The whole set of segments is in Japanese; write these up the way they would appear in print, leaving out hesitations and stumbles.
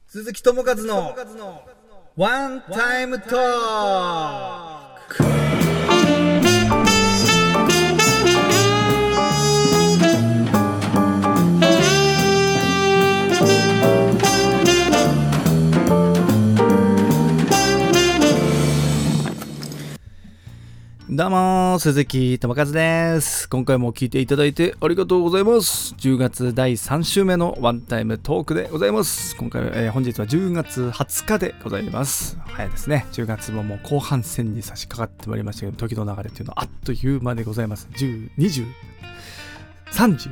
鈴木智和のワンタイムトーク。どうも鈴木智和です。今回も聞いていただいてありがとうございます。10月第3週目のワンタイムトークでございます。今回、本日は10月20日でございます。早いですね。10月ももう後半戦に差し掛かってまいりましたけど、時の流れというのはあっという間でございます。10、20、30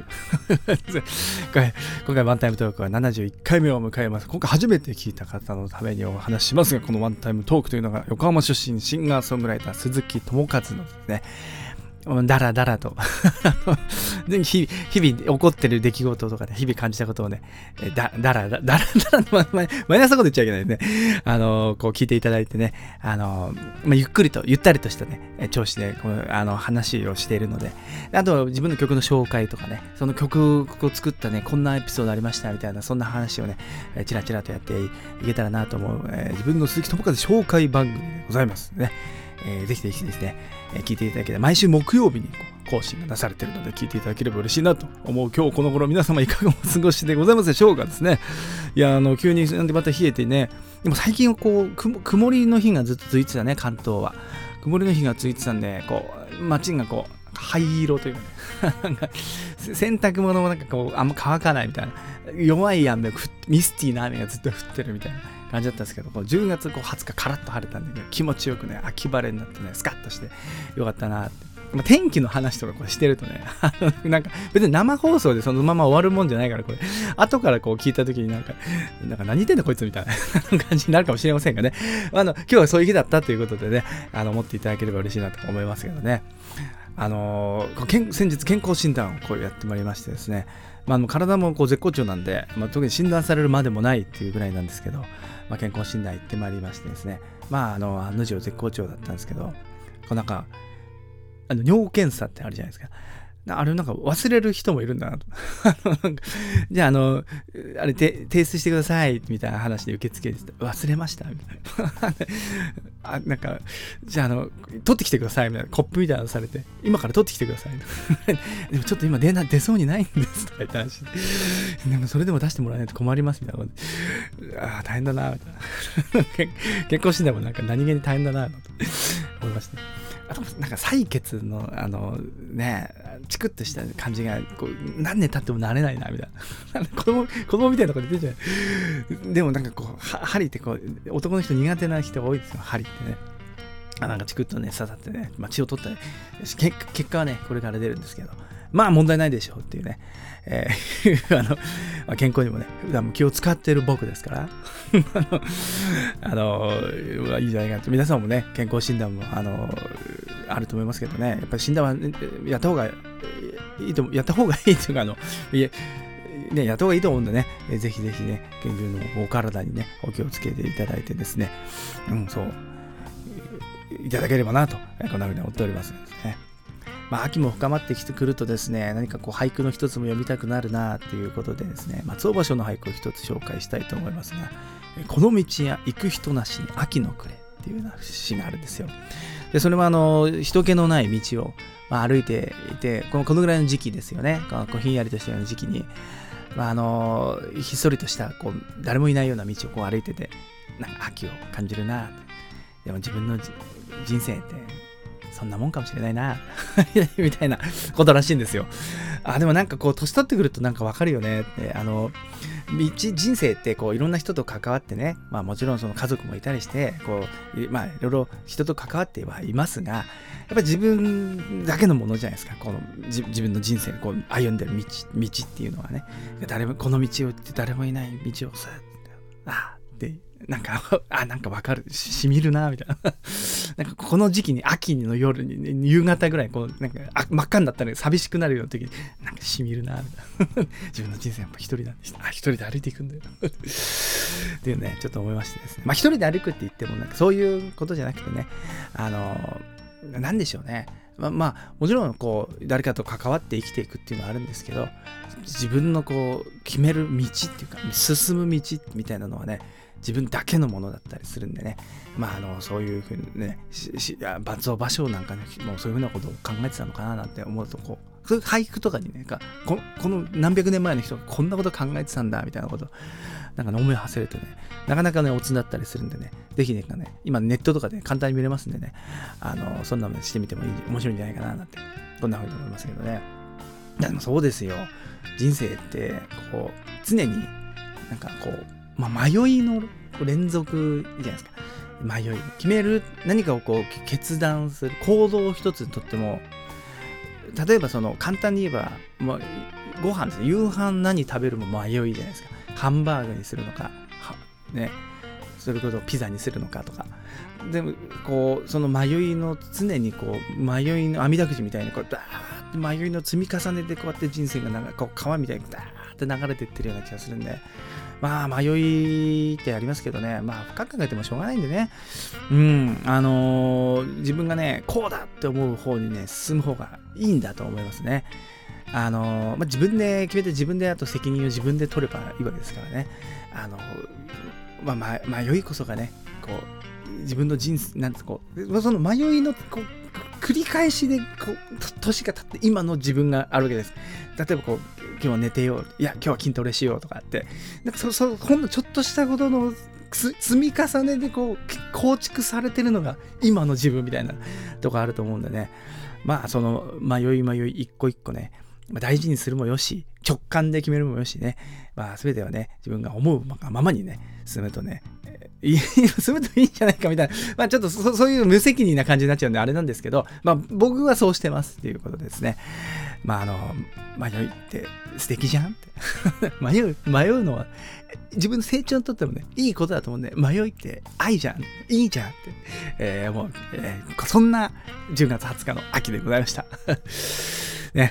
今回ワンタイムトークは71回目を迎えます。今回初めて聞いた方のためにお話ししますが、このワンタイムトークというのが横浜出身シンガーソングライター鈴木智和のですね、だらだらと日々起こってる出来事とかで、日々感じたことをね、だらマイナスなこと言っちゃいけないですね。こう聞いていただいてね、ゆっくりとゆったりとしたね調子で話をしているので、あと自分の曲の紹介とかね、その曲を作ったね、こんなエピソードありましたみたいな、そんな話をねチラチラとやっていけたらなと思う、自分の鈴木智和紹介番組でございますね。ぜひぜひですね、聞いていただければ、毎週木曜日に更新がなされているので、聞いていただければ嬉しいなと思う今日この頃、皆様いかがお過ごしでございますでしょうかですね。いや、急になんでまた冷えてね、でも最近はこう曇りの日がずっと続いてたね。関東は曇りの日が続いてたんで、こう街がこう灰色というかね洗濯物もなんかこうあんま乾かないみたいな、弱い雨、ミスティーな雨がずっと降ってるみたいな感じだったんですけど、10月20日カラッと晴れたんで、ね、気持ちよくね、秋晴れになってね、スカッとしてよかったなって。天気の話とかこうしてるとねなんか別に生放送でそのまま終わるもんじゃないから、これ後からこう聞いた時になんか何言ってんだこいつみたいな感じになるかもしれませんがね、今日はそういう日だったということでね、思っていただければ嬉しいなと思いますけどね。先日健康診断をこうやってまいりましてですね、体もこう絶好調なんで、特に診断されるまでもないっていうぐらいなんですけど、健康診断行ってまいりましてですね、案の定絶好調だったんですけど、なんか尿検査ってあるじゃないですか。あれなんか忘れる人もいるんだなとじゃああれ提出してくださいみたいな話で受付で忘れましたみたいななんかじゃあ取ってきてくださいみたいな、コップみたいなのされて、今から取ってきてくださいでもちょっと今出そうにないんですとか言った話で、なんかそれでも出してもらえないと困りますみたいな、大変だなみたいな健康診断もなんか何気に大変だなと思いました。あとなんか採血のね、チクッとした感じがこう何年経っても慣れないなみたいな子供みたいなとこ出てるじゃない。でもなんかこう針ってこう男の人苦手な人が多いですよ、針ってね。なんかチクッとね刺さってね、血を取ったね、結果はねこれから出るんですけど、問題ないでしょうっていうね、健康にもね普段も気を使っている僕ですからいいじゃないかと。皆さんもね健康診断もあると思いますけどね、やっぱり診断は、やった方がいいというかやった方がいいと思うんでね、ぜひぜひね健康のお体にねお気をつけていただいてですね、そういただければなとこんなふうに思っておりますね。秋も深まってきてくるとですね、何かこう俳句の一つも読みたくなるなということでですね、松尾芭蕉の俳句を一つ紹介したいと思いますが、この道や行く人なしに秋の暮れっていうような詩があるんですよ。でそれは人気のない道を、歩いていて、このぐらいの時期ですよね、こうひんやりとしたような時期に、ひっそりとしたこう誰もいないような道をこう歩いてて、なんか秋を感じるな。でも自分の人生ってそんなもんかもしれないなみたいなことらしいんですよ。でもなんかこう年取ってくるとなんかわかるよねって、人生ってこういろんな人と関わってね、もちろんその家族もいたりしてこういろいろ人と関わってはいますが、やっぱり自分だけのものじゃないですか。この自分の人生こう歩んでる道っていうのはね、この道を行って誰もいない道をさってなんかわかる、しみるなみたいななんかこの時期に秋の夜に、ね、夕方ぐらいこうなんか真っ赤になったら寂しくなるような時になんかしみるなみたいな自分の人生やっぱ一人なんでした。一人で歩いていくんだよっていうね、ちょっと思いましてですね。一人で歩くって言ってもなんかそういうことじゃなくてね、なんでしょうね、 もちろんこう誰かと関わって生きていくっていうのはあるんですけど、自分のこう決める道っていうか進む道みたいなのはね、自分だけのものだったりするんでね、そういうふうにね、罰を場所なんかね、もうそういうふうなことを考えてたのかななんて思うと、こうそういう俳句とかにね、この何百年前の人がこんなこと考えてたんだみたいなことなんか思い馳せるとね、なかなかね、オツだったりするんでね、ぜひね、今ネットとかで簡単に見れますんでね、そんなのしてみても面白いんじゃないかななんて、こんなふうに思いますけどね。でもそうですよ。人生ってこう常になんかこう、迷いの連続じゃないですか。迷い決める、何かをこう決断する行動を一つにとっても、例えばその簡単に言えば、ご飯ですね。夕飯何食べるも迷いじゃないですか。ハンバーグにするのかね、それこそピザにするのかとか。でもこうその迷いの常にこう迷いの網だくじみたいにこうダーって迷いの積み重ねでこうやって人生がこう川みたいにダーって流れていってるような気がするんで、迷いってありますけどね、深く考えてもしょうがないんでね、自分がねこうだって思う方にね進む方がいいんだと思いますね。自分で決めて自分であと責任を自分で取ればいいわけですからね。迷いこそがね、こう自分の人生なんてこうその迷いのこう繰り返しでこう年が経って今の自分があるわけです。例えばこう今日は寝てよう、いや今日は筋トレしようとかって、なんかほんのちょっとしたことの積み重ねでこう構築されてるのが今の自分みたいなとこあると思うんでね。その迷い一個一個ね、大事にするもよし、直感で決めるもよしね、全てはね自分が思うままにね進むとね、進むといいんじゃないかみたいな、ちょっとそういう無責任な感じになっちゃうんであれなんですけど、僕はそうしてますっていうことですね。迷いって素敵じゃんって迷うのは自分の成長にとってもねいいことだと思うんで、迷いって愛じゃん、いいじゃんって、そんな10月20日の秋でございましたね、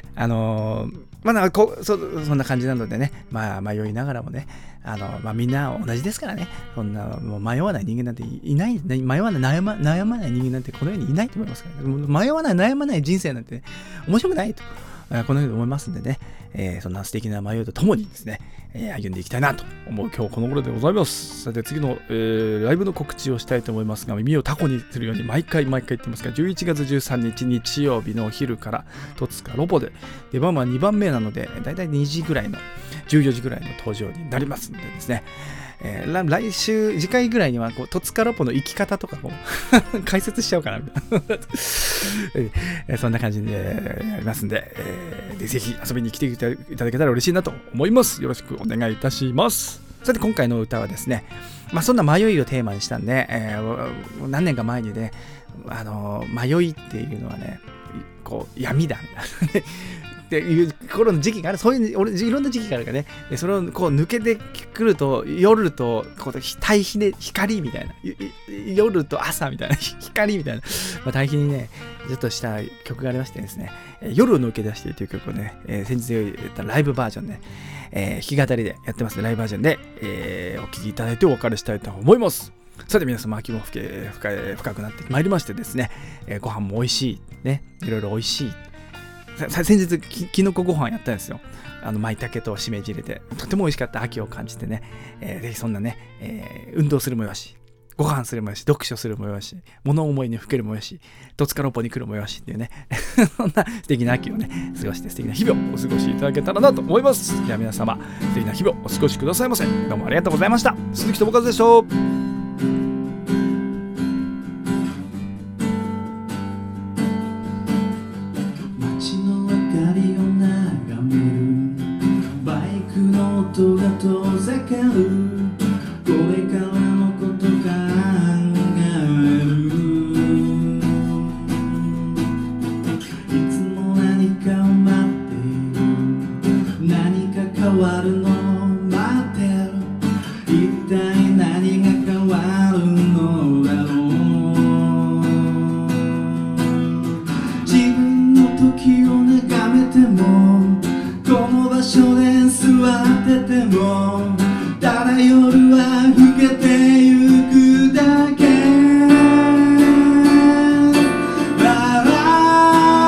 そんな感じなのでね、迷いながらもね、みんな同じですからね、そんなもう迷わない人間なんていない、迷わない悩まない人間なんてこの世にいないと思いますからね。迷わない悩まない人生なんて、ね、面白くないとこのように思いますんでね、そんな素敵な迷いとともにですね、歩んでいきたいなと思う今日この頃でございます。さて次の、ライブの告知をしたいと思いますが、耳をタコにするように毎回言ってますが、11月13日日曜日のお昼から戸塚ロボで、出番は2番目なのでだいたい2時ぐらいの14時ぐらいの登場になりますのでですね、来週次回ぐらいには戸塚ロボの生き方とかも解説しちゃおうかなみたいなそんな感じでやりますんで、ぜひ遊びに来ていただけたら嬉しいなと思います。よろしくお願いいたします。さて今回の歌はですね、そんな迷いをテーマにしたんで、何年か前にね、迷いっていうのはねこう闇だみたいなっていう頃の時期がある。そういういろんな時期があるからね。でそれをこう抜けてくると、夜とこう対比で光みたいな、夜と朝みたいな光みたいな、対比にねちょっとした曲がありましてですね、夜を抜け出してという曲をね、先日言ったライブバージョンで、弾き語りでやってますね。ライブバージョンで、お聴きいただいてお別れしたいと思います。さて皆様、秋も深くなってまいりましてですね、ご飯も美味しいね、いろいろ美味しい。先日きのこご飯やったんですよ。舞茸としめじ入れてとても美味しかった秋を感じてね、ぜひそんなね、運動するもよし、ご飯するもよし、読書するもよし、物思いにふけるもよし、戸塚ロボに来るもよしっていうねそんな素敵な秋をね過ごして素敵な日々をお過ごしいただけたらなと思います。では皆様、素敵な日々をお過ごしくださいませ。どうもありがとうございました。鈴木智和でした。 音が遠ざかる、これからのこと考える。いつも何かを待っている、何か変わるのを待ってる。一体何が変わるのだろう。自分の時を眺めても、この場所で座ってても、ただ夜は更けてゆくだけ。ララ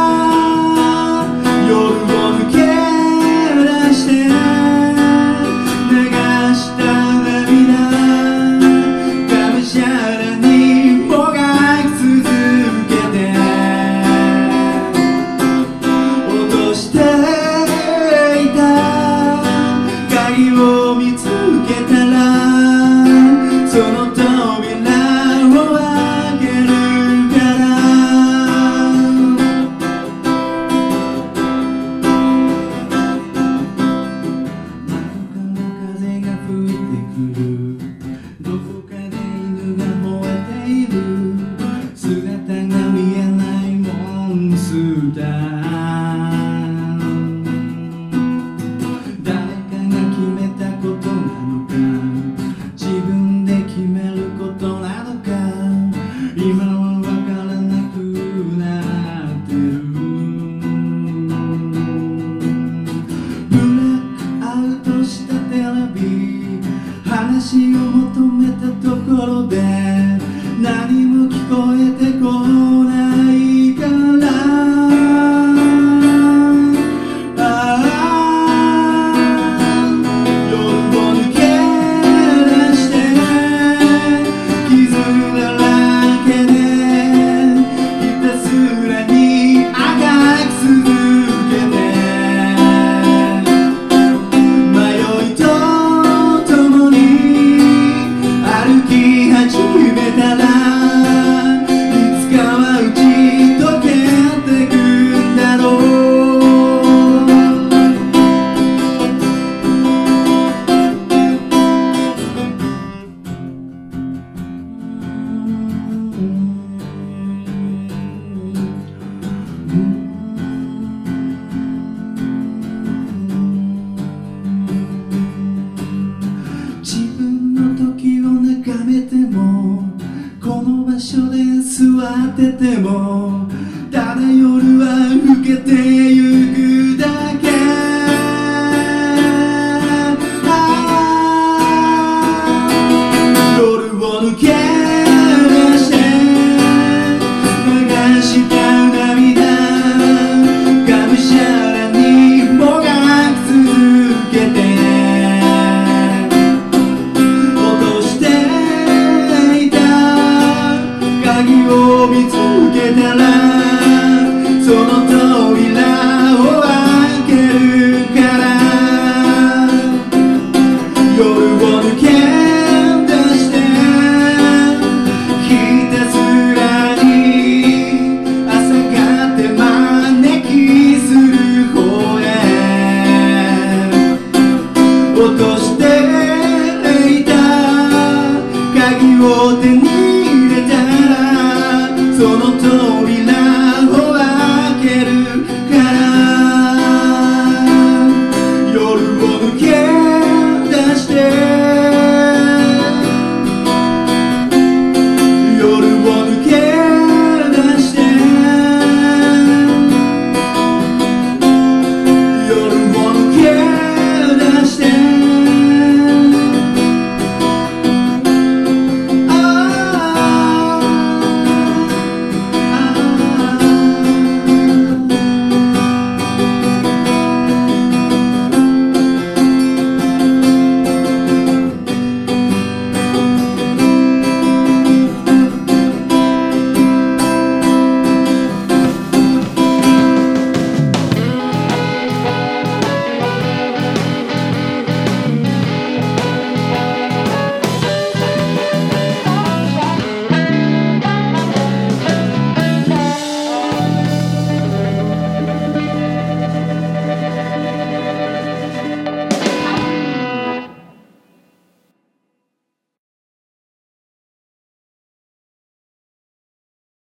ところで何も聞こえてこないから夜を抜け出して傷だらけでひたすらにあがき続けて迷いと共に歩き始めたらいつかは打ち解けてくんだろ自分の時を眺めてもこの場所で座っててもただ夜は更けてゆくだけ夜を抜け出して流した涙がむしゃらにもがき続けて鍵を見つけたらその扉を開けるから夜を抜け出してひたすらに朝がって招きする方へ落としていた鍵を手に入れたらその扉を